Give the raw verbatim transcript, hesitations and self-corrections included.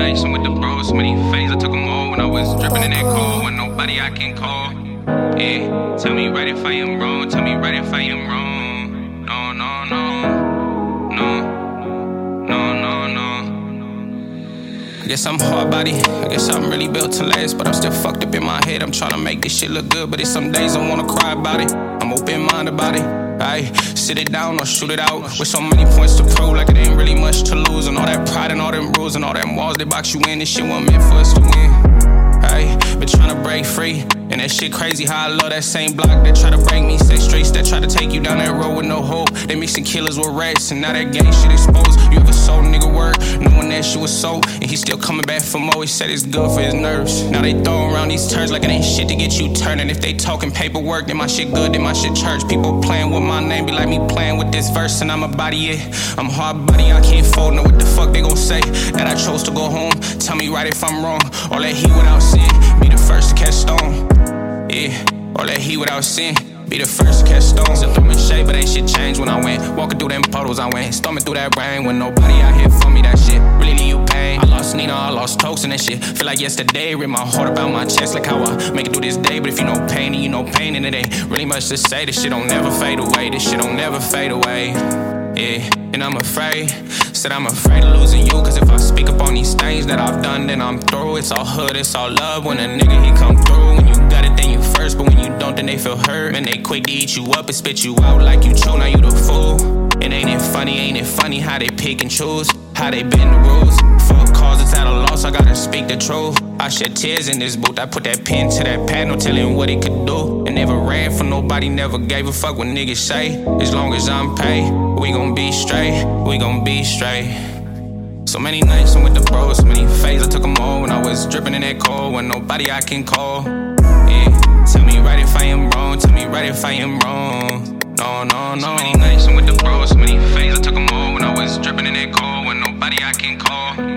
nights I'm with the bros, so many phase I took them all when I was dripping in that cold, when nobody I can call. Yeah, tell me right if I am wrong, tell me right if I am wrong. No, no, no, no, no, no, no. I guess I'm hard body, I guess I'm really built to last, but I'm still fucked up in my head. I'm trying to make this shit look good, but it's some days I wanna cry about it. I'm open-minded about it. Aye, sit it down or shoot it out with so many points to prove, like it ain't really much to lose. And all that pride and all them rules and all them walls that box you in, this shit wasn't meant for us to win. Aye, been trying to break free, and that shit crazy how I love that same block that try to break me. Six streets that try to take you down that road with no hope. They mixing killers with rats, and now that gang shit exposed. You ever sold a nigga word, knowing that shit was sold, and he still coming back for more. He said it's good for his nerves. Now they throwing around these terms like it ain't shit to get you turning. If they talking paperwork, then my shit good, then my shit church. People playing with my name, be like me playing with this verse, and I'm a body, yeah. I'm hard body, I can't fold, know what the fuck they gon' say. That I chose to go home, tell me right if I'm wrong. All that heat without sin, be the first to catch stone. Yeah, all that heat without sin, be the first to catch stones. Still throwing shade, but ain't shit changed when I went walking through them puddles. I went storming through that rain when nobody out here for me. That shit really leave you pain. I lost Nina, I lost Tokes and that shit. Feel like yesterday, rip my heart about my chest like how I make it through this day. But if you know pain, then you know pain, and it ain't really much to say. This shit don't never fade away. This shit don't never fade away. Yeah, and I'm afraid, said I'm afraid of losing you. Cause if I speak up on these things that I've done, then I'm through. It's all hood, it's all love when a nigga he come through. When you got it, then you first, but when you don't, then they feel hurt. Man, they quick to eat you up and spit you out like you chew, now you the fool. And ain't it funny, ain't it funny how they pick and choose, how they bend the rules. Fuck cause it's at a loss, I gotta speak the truth. I shed tears in this booth, I put that pen to that pad, no telling what it could do. And never ran for nobody, never gave a fuck what niggas say. As long as I'm paid, we gon' be straight, we gon' be straight. So many nights I'm with the bros, so many phase I took them all when I was dripping in that cold, when nobody I can call. Yeah, tell me right if I am wrong, tell me right if I am wrong. No, no, no. So many nights I'm with the bros, so many phase I took them all when I was dripping in that cold, when nobody I can call.